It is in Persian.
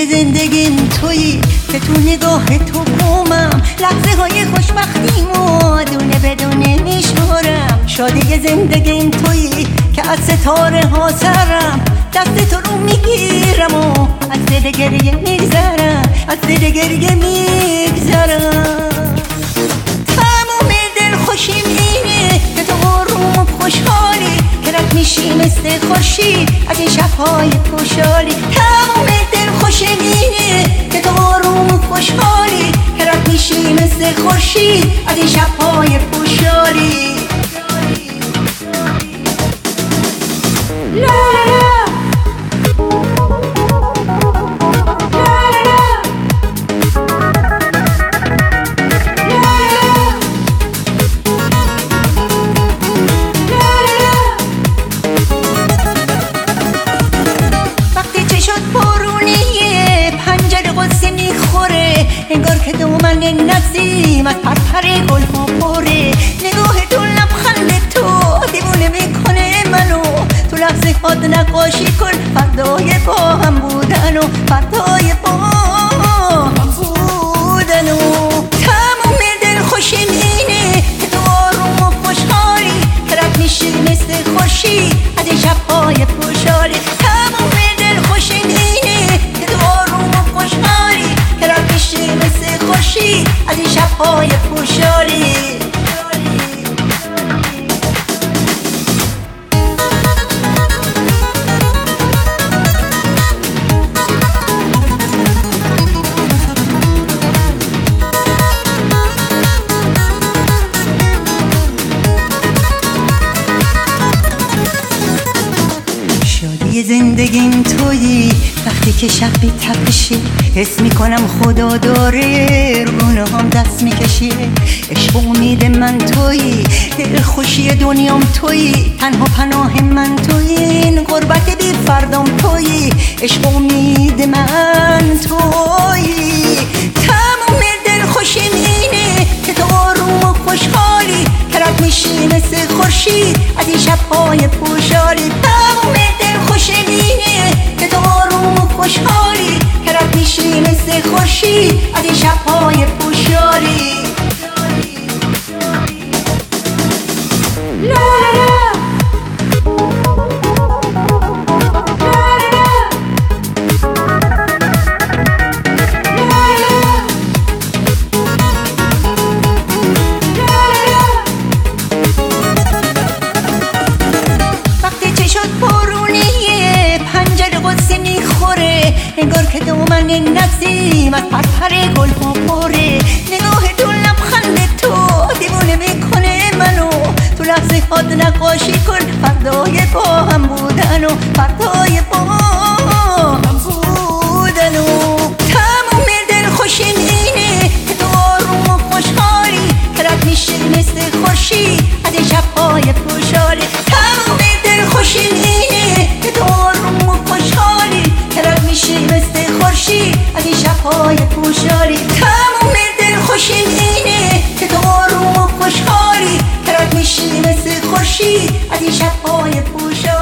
زندگیم تویی که تو نگاه تو گمم، لحظه های خوشبختیمو دونه بدونه میشمارم. شادی زندگیم تویی که از ستاره ها سرم، دست تو رو میگیرم و از دل گریه میگذرم، از دل گریه میگذرم. تموم دل خوشیم اینه که تو آروم و خوشحالی، که رد میشی مثل خورشید از این شبهای خوشحالی. تموم دل خوشیم اینه که تو آروم و خوشحالی، که رد میشی مثل خورشید از این شبهای خوشحالی. انگار که دومن نسیم از پرپر گل ها پره، نگاه تو لبخند تو دیوونه میکنه منو. تو لحظه هات نقاشی کن فردای با هم بودن و فردای با هم بودن و تموم دل خوشیم اینه که تو آروم و خوشحالی، که رد میشی مثل خورشید از این شبهای خوشحالی. تموم دل خوشیم اینه که تو آروم و خوشحالی، که رد میشی مثل خورشید از این شبهای خوشحالی. زندگیم تویی وقتی که شب بی تپشه، حس میکنم خدا داره رونه هم دست میکشه. عشق امید من تویی، دل خوشی دنیام تویی، تنها پناه من تویی، این غربت بی فردام تویی. عشق امید من تویی. تمام دل خوشیم اینه که تو آروم و خوشحالی، که رد میشی مثل خورشید از این شبهای خوشحالی. تمام دل خوشیم اینه که تو آروم و خوشحالی، که رد میشی مثل خورشید از این شبهای خوشحالی. انگار که دومن نسیم از پرپر گل ها پره، نگاه تو لبخند تو دیوونه میکنه منو. تو لحظه هات نقاشی کن فردای با هم بودن و فردای با هم بودن و تموم دل خوشیم اینه که تو آروم و خوشحالی، که رد میشی مثل خورشید از این شبهای خوشحالی. تموم دل خوشیم اینه که تو آروم و خوشحالی، که رد میشی مثل خورشید از این شبهای خوشحالی. تموم دل خوشیم اینه که تو آروم و خوشحالی، که رد میشی مثل خورشید از این شبهای خوشحالی.